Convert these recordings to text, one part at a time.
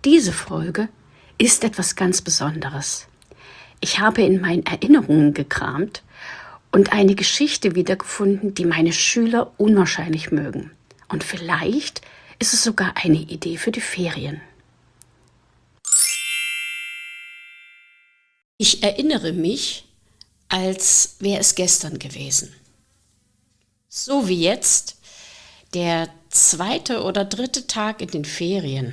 Diese Folge ist etwas ganz Besonderes. Ich habe in meinen Erinnerungen gekramt und eine Geschichte wiedergefunden, die meine Schüler unwahrscheinlich mögen. Und vielleicht ist es sogar eine Idee für die Ferien. Ich erinnere mich, als wäre es gestern gewesen. So wie jetzt, der 2. oder 3. Tag in den Ferien.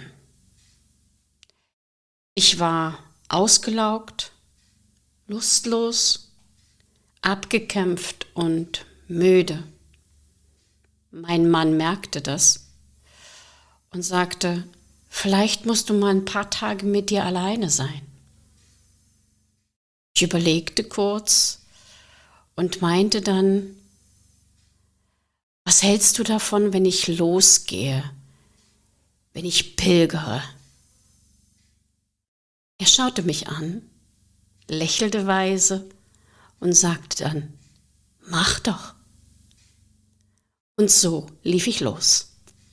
Ich war ausgelaugt, lustlos, abgekämpft und müde. Mein Mann merkte das und sagte, vielleicht musst du mal ein paar Tage mit dir alleine sein. Ich überlegte kurz und meinte dann, was hältst du davon, wenn ich losgehe, wenn ich pilgere? Er schaute mich an, lächelte weise und sagte dann, mach doch. Und so lief ich los.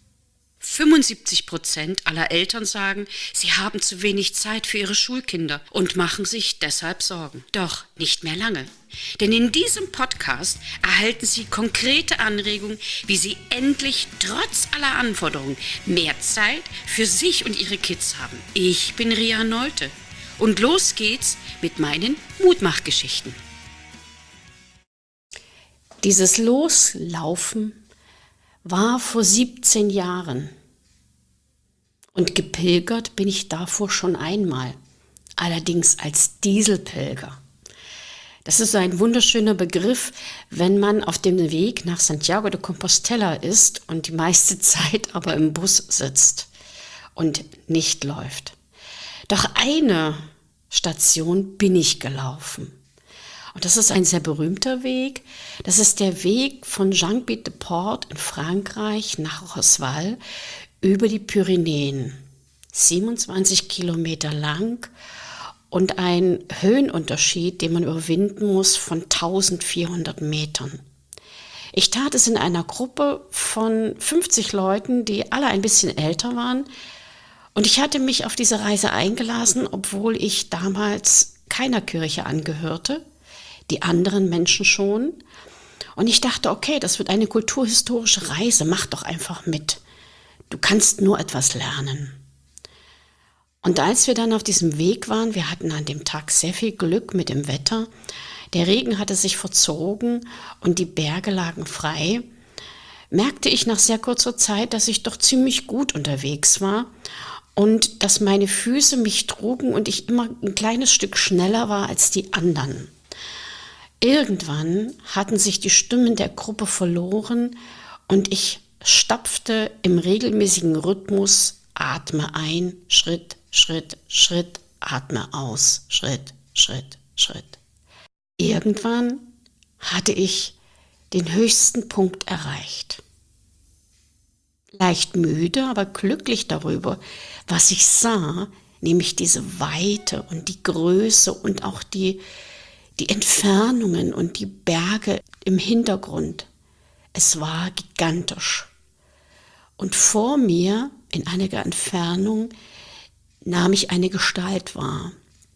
75% aller Eltern sagen, sie haben zu wenig Zeit für ihre Schulkinder und machen sich deshalb Sorgen. Doch nicht mehr lange. Denn in diesem Podcast erhalten Sie konkrete Anregungen, wie Sie endlich trotz aller Anforderungen mehr Zeit für sich und Ihre Kids haben. Ich bin Ria Nolte und los geht's mit meinen Mutmachgeschichten. Dieses Loslaufen war vor 17 Jahren und gepilgert bin ich davor schon einmal, allerdings als Dieselpilger. Das ist ein wunderschöner Begriff, wenn man auf dem Weg nach Santiago de Compostela ist und die meiste Zeit aber im Bus sitzt und nicht läuft. Doch eine Station bin ich gelaufen. Und das ist ein sehr berühmter Weg. Das ist der Weg von Jangbit-de-Port in Frankreich nach Rosval über die Pyrenäen. 27 Kilometer lang und ein Höhenunterschied, den man überwinden muss, von 1400 Metern. Ich tat es in einer Gruppe von 50 Leuten, die alle ein bisschen älter waren. Und ich hatte mich auf diese Reise eingelassen, obwohl ich damals keiner Kirche angehörte. Die anderen Menschen schon. Und ich dachte, okay, das wird eine kulturhistorische Reise, mach doch einfach mit. Du kannst nur etwas lernen. Und als wir dann auf diesem Weg waren, wir hatten an dem Tag sehr viel Glück mit dem Wetter, der Regen hatte sich verzogen und die Berge lagen frei, merkte ich nach sehr kurzer Zeit, dass ich doch ziemlich gut unterwegs war und dass meine Füße mich trugen und ich immer ein kleines Stück schneller war als die anderen. Irgendwann hatten sich die Stimmen der Gruppe verloren und ich stapfte im regelmäßigen Rhythmus, atme ein, Schritt, Schritt, Schritt, atme aus, Schritt, Schritt, Schritt. Irgendwann hatte ich den höchsten Punkt erreicht. Leicht müde, aber glücklich darüber, was ich sah, nämlich diese Weite und die Größe und auch die Entfernungen und die Berge im Hintergrund. Es war gigantisch. Und vor mir, in einiger Entfernung, nahm ich eine Gestalt wahr.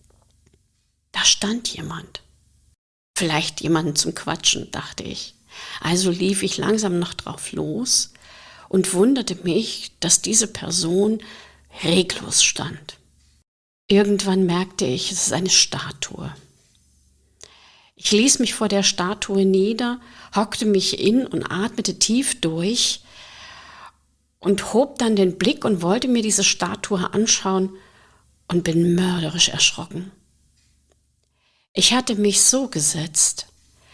Da stand jemand. Vielleicht jemanden zum Quatschen, dachte ich. Also lief ich langsam noch drauf los und wunderte mich, dass diese Person reglos stand. Irgendwann merkte ich, es ist eine Statue. Ich ließ mich vor der Statue nieder, hockte mich in und atmete tief durch und hob dann den Blick und wollte mir diese Statue anschauen und bin mörderisch erschrocken. Ich hatte mich so gesetzt,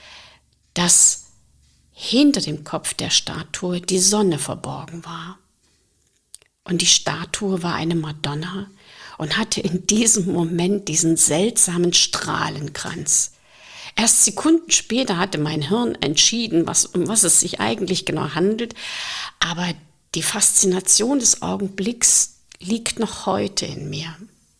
dass hinter dem Kopf der Statue die Sonne verborgen war. Und die Statue war eine Madonna und hatte in diesem Moment diesen seltsamen Strahlenkranz. Erst Sekunden später hatte mein Hirn entschieden, um was es sich eigentlich genau handelt, aber die Faszination des Augenblicks liegt noch heute in mir.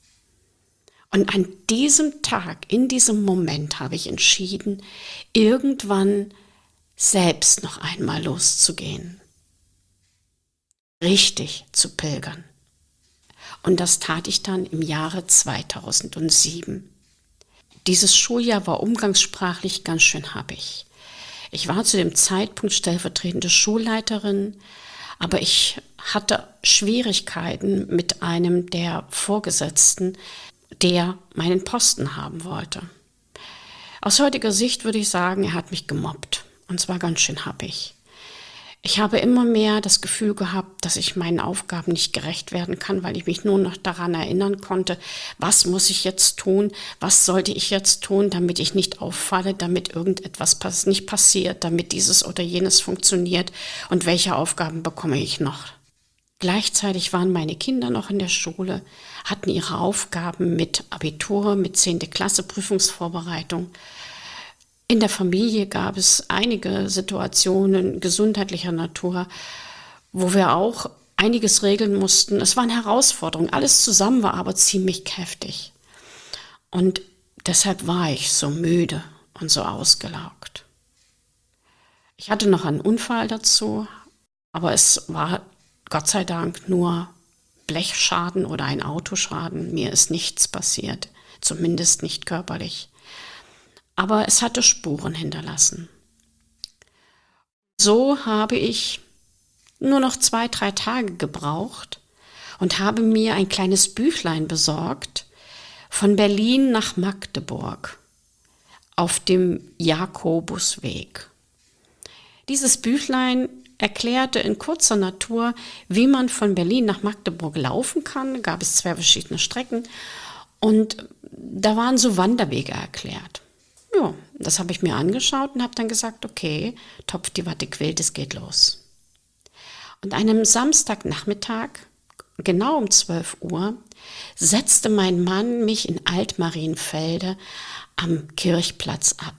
Und an diesem Tag, in diesem Moment habe ich entschieden, irgendwann selbst noch einmal loszugehen. Richtig zu pilgern. Und das tat ich dann im Jahre 2007. Dieses Schuljahr war umgangssprachlich ganz schön happig. Ich war zu dem Zeitpunkt stellvertretende Schulleiterin, aber ich hatte Schwierigkeiten mit einem der Vorgesetzten, der meinen Posten haben wollte. Aus heutiger Sicht würde ich sagen, er hat mich gemobbt, und zwar ganz schön happig. Ich habe immer mehr das Gefühl gehabt, dass ich meinen Aufgaben nicht gerecht werden kann, weil ich mich nur noch daran erinnern konnte, was muss ich jetzt tun, was sollte ich jetzt tun, damit ich nicht auffalle, damit irgendetwas nicht passiert, damit dieses oder jenes funktioniert und welche Aufgaben bekomme ich noch. Gleichzeitig waren meine Kinder noch in der Schule, hatten ihre Aufgaben mit Abitur, mit 10. Klasse Prüfungsvorbereitung. In der Familie gab es einige Situationen gesundheitlicher Natur, wo wir auch einiges regeln mussten. Es waren Herausforderungen. Alles zusammen war aber ziemlich heftig. Und deshalb war ich so müde und so ausgelaugt. Ich hatte noch einen Unfall dazu, aber es war Gott sei Dank nur Blechschaden oder ein Autoschaden. Mir ist nichts passiert, zumindest nicht körperlich. Aber es hatte Spuren hinterlassen. So habe ich nur noch 2-3 Tage gebraucht und habe mir ein kleines Büchlein besorgt von Berlin nach Magdeburg auf dem Jakobusweg. Dieses Büchlein erklärte in kurzer Natur, wie man von Berlin nach Magdeburg laufen kann. Da gab es 2 verschiedene Strecken und da waren so Wanderwege erklärt. Ja, das habe ich mir angeschaut und habe dann gesagt, okay, Topf die Watte quillt, es geht los. Und einem Samstagnachmittag, genau um 12 Uhr, setzte mein Mann mich in Altmarienfelde am Kirchplatz ab.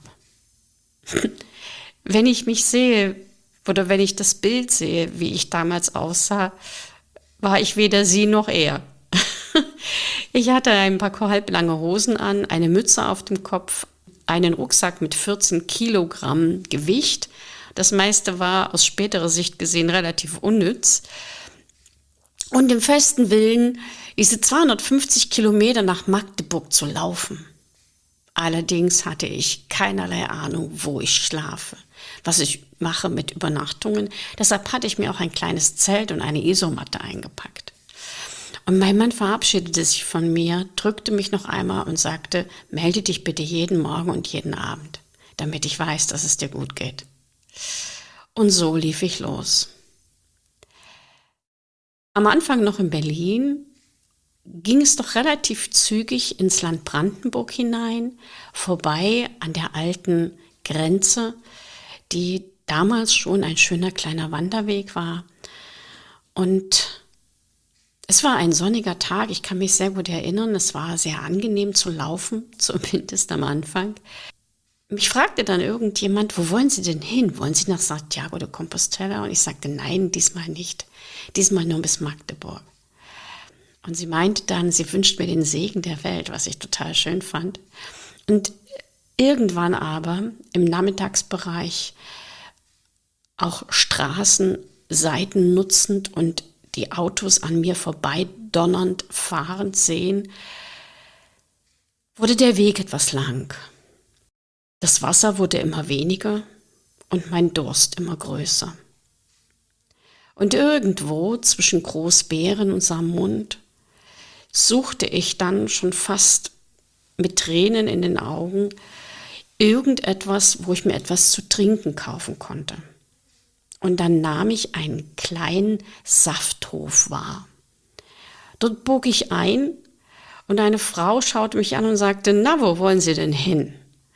Wenn ich mich sehe oder wenn ich das Bild sehe, wie ich damals aussah, war ich weder sie noch er. Ich hatte ein paar halblange Hosen an, eine Mütze auf dem Kopf, einen Rucksack mit 14 Kilogramm Gewicht. Das meiste war aus späterer Sicht gesehen relativ unnütz. Und im festen Willen, diese 250 Kilometer nach Magdeburg zu laufen. Allerdings hatte ich keinerlei Ahnung, wo ich schlafe, was ich mache mit Übernachtungen. Deshalb hatte ich mir auch ein kleines Zelt und eine Isomatte eingepackt. Und mein Mann verabschiedete sich von mir, drückte mich noch einmal und sagte, melde dich bitte jeden Morgen und jeden Abend, damit ich weiß, dass es dir gut geht. Und so lief ich los. Am Anfang noch in Berlin ging es doch relativ zügig ins Land Brandenburg hinein, vorbei an der alten Grenze, die damals schon ein schöner kleiner Wanderweg war. Und es war ein sonniger Tag, ich kann mich sehr gut erinnern, es war sehr angenehm zu laufen, zumindest am Anfang. Mich fragte dann irgendjemand, wo wollen Sie denn hin? Wollen Sie nach Santiago de Compostela? Und ich sagte, nein, diesmal nicht, diesmal nur bis Magdeburg. Und sie meinte dann, sie wünscht mir den Segen der Welt, was ich total schön fand. Und irgendwann aber im Nachmittagsbereich auch Straßenseiten nutzend und die Autos an mir vorbei donnernd fahrend sehen, wurde der Weg etwas lang. Das Wasser wurde immer weniger und mein Durst immer größer. Und irgendwo zwischen Großbeeren und Samund suchte ich dann schon fast mit Tränen in den Augen irgendetwas, wo ich mir etwas zu trinken kaufen konnte. Und dann nahm ich einen kleinen Safthof wahr. Dort bog ich ein und eine Frau schaute mich an und sagte, na, wo wollen Sie denn hin?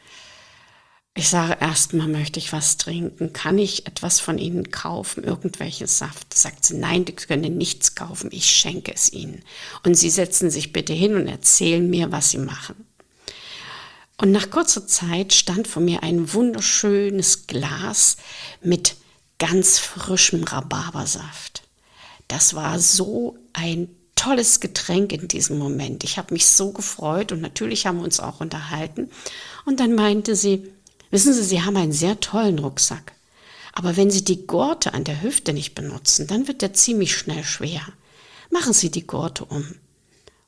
Ich sage, erstmal möchte ich was trinken. Kann ich etwas von Ihnen kaufen, irgendwelchen Saft? Sagt sie, nein, Sie können nichts kaufen, ich schenke es Ihnen. Und Sie setzen sich bitte hin und erzählen mir, was Sie machen. Und nach kurzer Zeit stand vor mir ein wunderschönes Glas mit ganz frischem Rhabarbersaft. Das war so ein tolles Getränk in diesem Moment. Ich habe mich so gefreut und natürlich haben wir uns auch unterhalten. Und dann meinte sie, wissen Sie, Sie haben einen sehr tollen Rucksack. Aber wenn Sie die Gurte an der Hüfte nicht benutzen, dann wird der ziemlich schnell schwer. Machen Sie die Gurte um.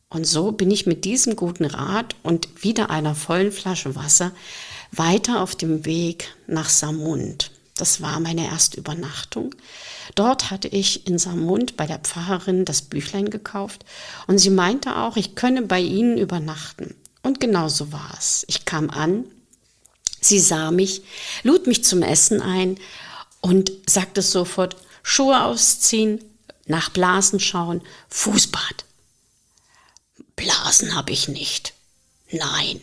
Und so bin ich mit diesem guten Rat und wieder einer vollen Flasche Wasser weiter auf dem Weg nach Saarmund. Das war meine erste Übernachtung. Dort hatte ich in Saarmund bei der Pfarrerin das Büchlein gekauft und sie meinte auch, ich könne bei ihnen übernachten. Und genau so war es. Ich kam an, sie sah mich, lud mich zum Essen ein und sagte sofort, Schuhe ausziehen, nach Blasen schauen, Fußbad. Blasen habe ich nicht. Nein.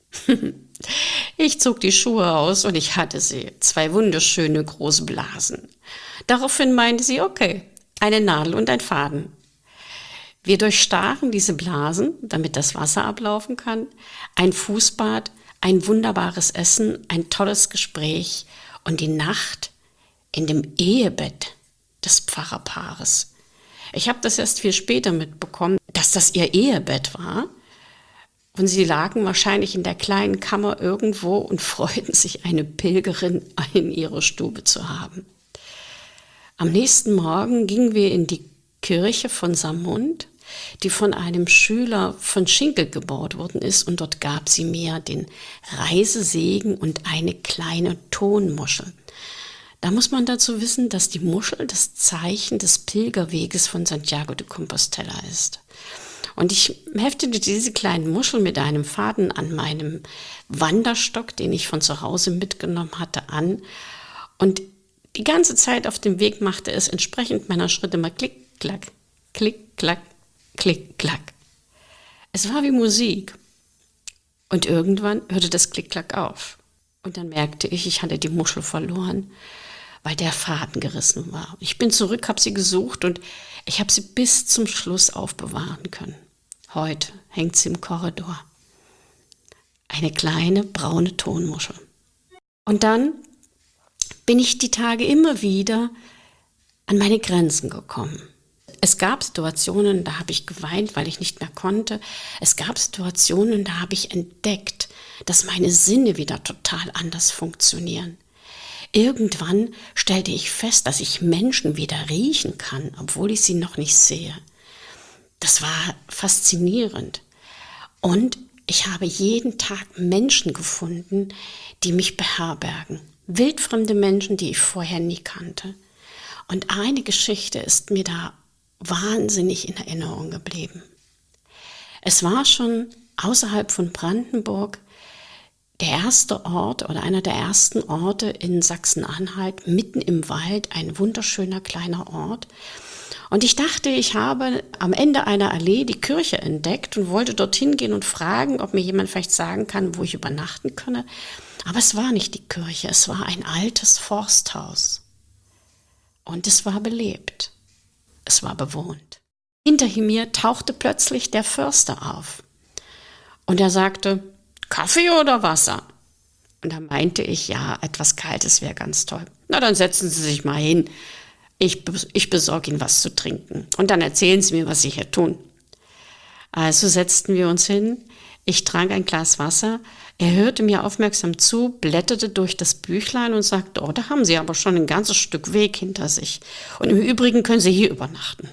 Ich zog die Schuhe aus und ich hatte sie, 2 wunderschöne große Blasen. Daraufhin meinte sie, okay, eine Nadel und ein Faden. Wir durchstachen diese Blasen, damit das Wasser ablaufen kann, ein Fußbad, ein wunderbares Essen, ein tolles Gespräch und die Nacht in dem Ehebett des Pfarrerpaares. Ich habe das erst viel später mitbekommen, dass das ihr Ehebett war. Und sie lagen wahrscheinlich in der kleinen Kammer irgendwo und freuten sich, eine Pilgerin in ihrer Stube zu haben. Am nächsten Morgen gingen wir in die Kirche von Saarmund, die von einem Schüler von Schinkel gebaut worden ist. Und dort gab sie mir den Reisesegen und eine kleine Tonmuschel. Da muss man dazu wissen, dass die Muschel das Zeichen des Pilgerweges von Santiago de Compostela ist. Und ich heftete diese kleinen Muschel mit einem Faden an meinem Wanderstock, den ich von zu Hause mitgenommen hatte, an. Und die ganze Zeit auf dem Weg machte es entsprechend meiner Schritte mal klick, klack, klick, klack, klick, klack. Es war wie Musik. Und irgendwann hörte das Klick-Klack auf. Und dann merkte ich, ich hatte die Muschel verloren, weil der Faden gerissen war. Ich bin zurück, habe sie gesucht und ich habe sie bis zum Schluss aufbewahren können. Heute hängt sie im Korridor. Eine kleine braune Tonmuschel. Und dann bin ich die Tage immer wieder an meine Grenzen gekommen. Es gab Situationen, da habe ich geweint, weil ich nicht mehr konnte. Es gab Situationen, da habe ich entdeckt, dass meine Sinne wieder total anders funktionieren. Irgendwann stellte ich fest, dass ich Menschen wieder riechen kann, obwohl ich sie noch nicht sehe. Das war faszinierend. Und ich habe jeden Tag Menschen gefunden, die mich beherbergen. Wildfremde Menschen, die ich vorher nie kannte. Und eine Geschichte ist mir da wahnsinnig in Erinnerung geblieben. Es war schon außerhalb von Brandenburg der erste Ort oder einer der ersten Orte in Sachsen-Anhalt, mitten im Wald, ein wunderschöner kleiner Ort. Und ich dachte, ich habe am Ende einer Allee die Kirche entdeckt und wollte dorthin gehen und fragen, ob mir jemand vielleicht sagen kann, wo ich übernachten könne. Aber es war nicht die Kirche, es war ein altes Forsthaus. Und es war belebt. Es war bewohnt. Hinter mir tauchte plötzlich der Förster auf. Und er sagte, Kaffee oder Wasser? Und da meinte ich, ja, etwas Kaltes wäre ganz toll. Na, dann setzen Sie sich mal hin. Ich besorge Ihnen was zu trinken. Und dann erzählen Sie mir, was Sie hier tun. Also setzten wir uns hin. Ich trank ein Glas Wasser. Er hörte mir aufmerksam zu, blätterte durch das Büchlein und sagte, oh, da haben Sie aber schon ein ganzes Stück Weg hinter sich. Und im Übrigen können Sie hier übernachten.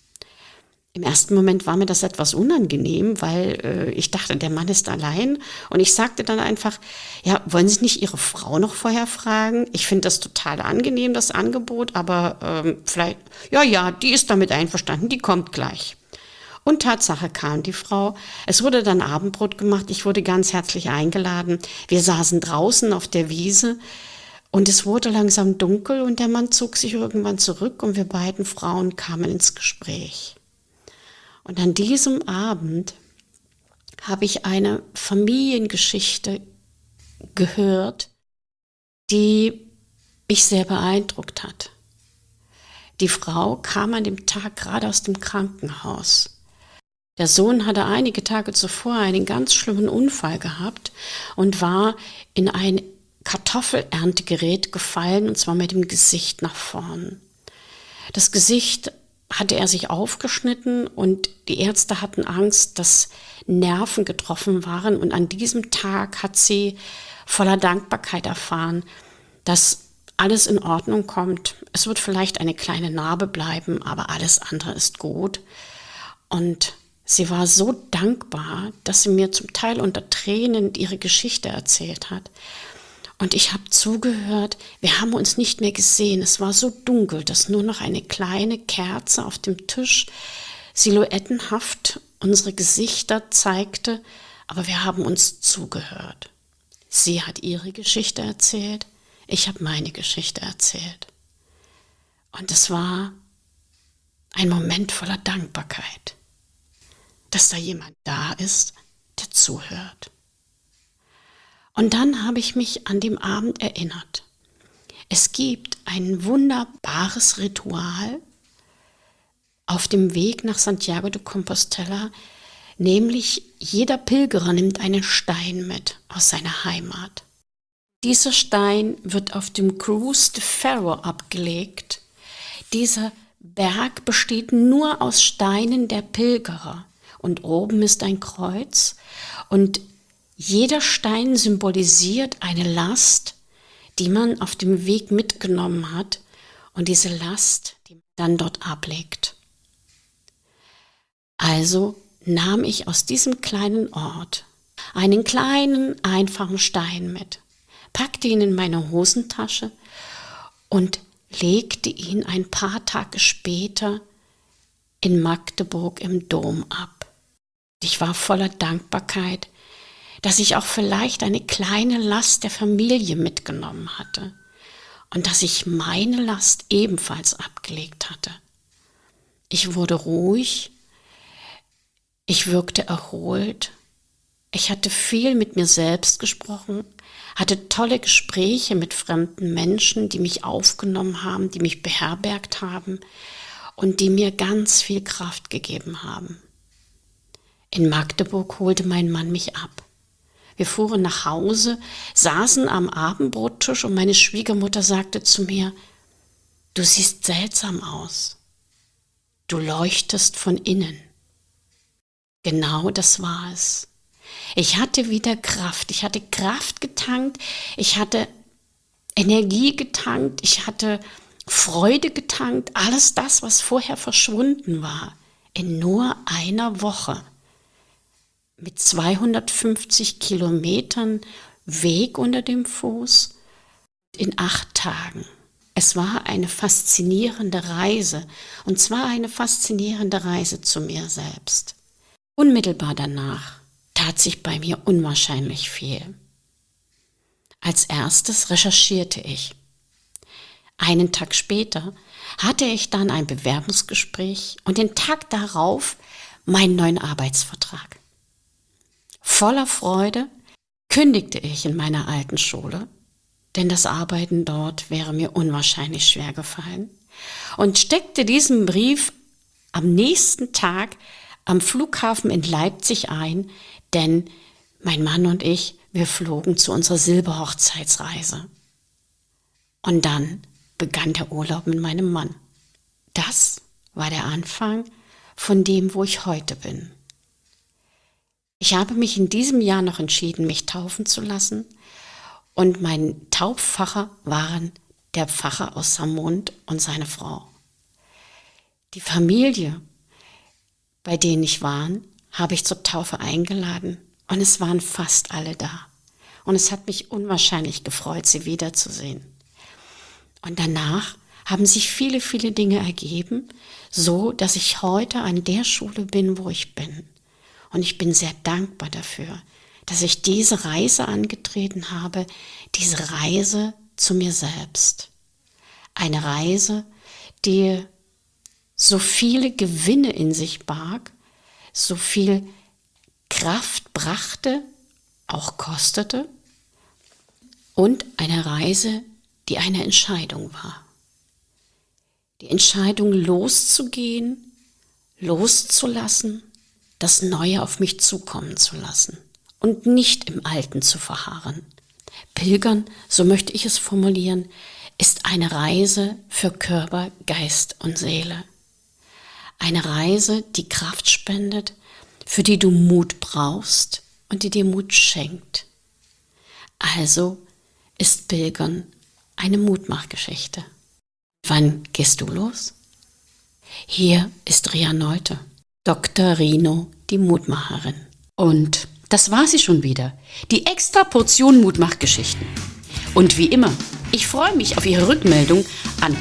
Im ersten Moment war mir das etwas unangenehm, weil ich dachte, der Mann ist allein. Und ich sagte dann einfach, ja, wollen Sie nicht Ihre Frau noch vorher fragen? Ich finde das total angenehm, das Angebot, aber vielleicht, ja, die ist damit einverstanden, die kommt gleich. Und Tatsache kam die Frau. Es wurde dann Abendbrot gemacht, ich wurde ganz herzlich eingeladen. Wir saßen draußen auf der Wiese und es wurde langsam dunkel und der Mann zog sich irgendwann zurück und wir beiden Frauen kamen ins Gespräch. Und an diesem Abend habe ich eine Familiengeschichte gehört, die mich sehr beeindruckt hat. Die Frau kam an dem Tag gerade aus dem Krankenhaus. Der Sohn hatte einige Tage zuvor einen ganz schlimmen Unfall gehabt und war in ein Kartoffelerntegerät gefallen, und zwar mit dem Gesicht nach vorn. Das Gesicht hatte er sich aufgeschnitten und die Ärzte hatten Angst, dass Nerven getroffen waren. Und an diesem Tag hat sie voller Dankbarkeit erfahren, dass alles in Ordnung kommt. Es wird vielleicht eine kleine Narbe bleiben, aber alles andere ist gut. Und Sie war so dankbar, dass sie mir zum Teil unter Tränen ihre Geschichte erzählt hat. Und ich habe zugehört, wir haben uns nicht mehr gesehen. Es war so dunkel, dass nur noch eine kleine Kerze auf dem Tisch silhouettenhaft unsere Gesichter zeigte, aber wir haben uns zugehört. Sie hat ihre Geschichte erzählt, ich habe meine Geschichte erzählt. Und es war ein Moment voller Dankbarkeit, dass da jemand da ist, der zuhört. Und dann habe ich mich an dem Abend erinnert. Es gibt ein wunderbares Ritual auf dem Weg nach Santiago de Compostela, nämlich jeder Pilgerer nimmt einen Stein mit aus seiner Heimat. Dieser Stein wird auf dem Cruz de Ferro abgelegt. Dieser Berg besteht nur aus Steinen der Pilgerer und oben ist ein Kreuz und jeder Stein symbolisiert eine Last, die man auf dem Weg mitgenommen hat und diese Last, die man dann dort ablegt. Also nahm ich aus diesem kleinen Ort einen kleinen, einfachen Stein mit, packte ihn in meine Hosentasche und legte ihn ein paar Tage später in Magdeburg im Dom ab. Ich war voller Dankbarkeit, dass ich auch vielleicht eine kleine Last der Familie mitgenommen hatte und dass ich meine Last ebenfalls abgelegt hatte. Ich wurde ruhig, ich wirkte erholt, ich hatte viel mit mir selbst gesprochen, hatte tolle Gespräche mit fremden Menschen, die mich aufgenommen haben, die mich beherbergt haben und die mir ganz viel Kraft gegeben haben. In Magdeburg holte mein Mann mich ab. Wir fuhren nach Hause, saßen am Abendbrottisch und meine Schwiegermutter sagte zu mir, du siehst seltsam aus. Du leuchtest von innen. Genau das war es. Ich hatte wieder Kraft. Ich hatte Kraft getankt. Ich hatte Energie getankt. Ich hatte Freude getankt. Alles das, was vorher verschwunden war. In nur einer Woche. Mit 250 Kilometern Weg unter dem Fuß in 8 Tagen. Es war eine faszinierende Reise, und zwar eine faszinierende Reise zu mir selbst. Unmittelbar danach tat sich bei mir unwahrscheinlich viel. Als erstes recherchierte ich. Einen Tag später hatte ich dann ein Bewerbungsgespräch und den Tag darauf meinen neuen Arbeitsvertrag. Voller Freude kündigte ich in meiner alten Schule, denn das Arbeiten dort wäre mir unwahrscheinlich schwer gefallen, und steckte diesen Brief am nächsten Tag am Flughafen in Leipzig ein, denn mein Mann und ich, wir flogen zu unserer Silberhochzeitsreise. Und dann begann der Urlaub mit meinem Mann. Das war der Anfang von dem, wo ich heute bin. Ich habe mich in diesem Jahr noch entschieden, mich taufen zu lassen, und mein Taufpfarrer waren der Pfarrer aus Samund und seine Frau. Die Familie, bei denen ich war, habe ich zur Taufe eingeladen und es waren fast alle da. Und es hat mich unwahrscheinlich gefreut, sie wiederzusehen. Und danach haben sich viele, viele Dinge ergeben, so dass ich heute an der Schule bin, wo ich bin. Und ich bin sehr dankbar dafür, dass ich diese Reise angetreten habe, diese Reise zu mir selbst. Eine Reise, die so viele Gewinne in sich barg, so viel Kraft brachte, auch kostete, und eine Reise, die eine Entscheidung war. Die Entscheidung loszugehen, loszulassen, das Neue auf mich zukommen zu lassen und nicht im Alten zu verharren. Pilgern, so möchte ich es formulieren, ist eine Reise für Körper, Geist und Seele. Eine Reise, die Kraft spendet, für die du Mut brauchst und die dir Mut schenkt. Also ist Pilgern eine Mutmachgeschichte. Wann gehst du los? Hier ist Ria Neute, Dr. Rino die Mutmacherin. Und das war sie schon wieder, die extra Portion Mutmachgeschichten. Und wie immer, ich freue mich auf Ihre Rückmeldung an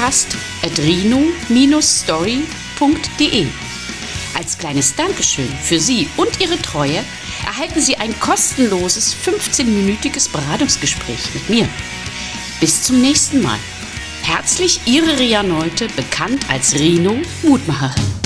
podcast@rino-story.de. Als kleines Dankeschön für Sie und Ihre Treue erhalten Sie ein kostenloses 15-minütiges Beratungsgespräch mit mir. Bis zum nächsten Mal. Herzlich Ihre Ria Nolte, bekannt als Rino Mutmacherin.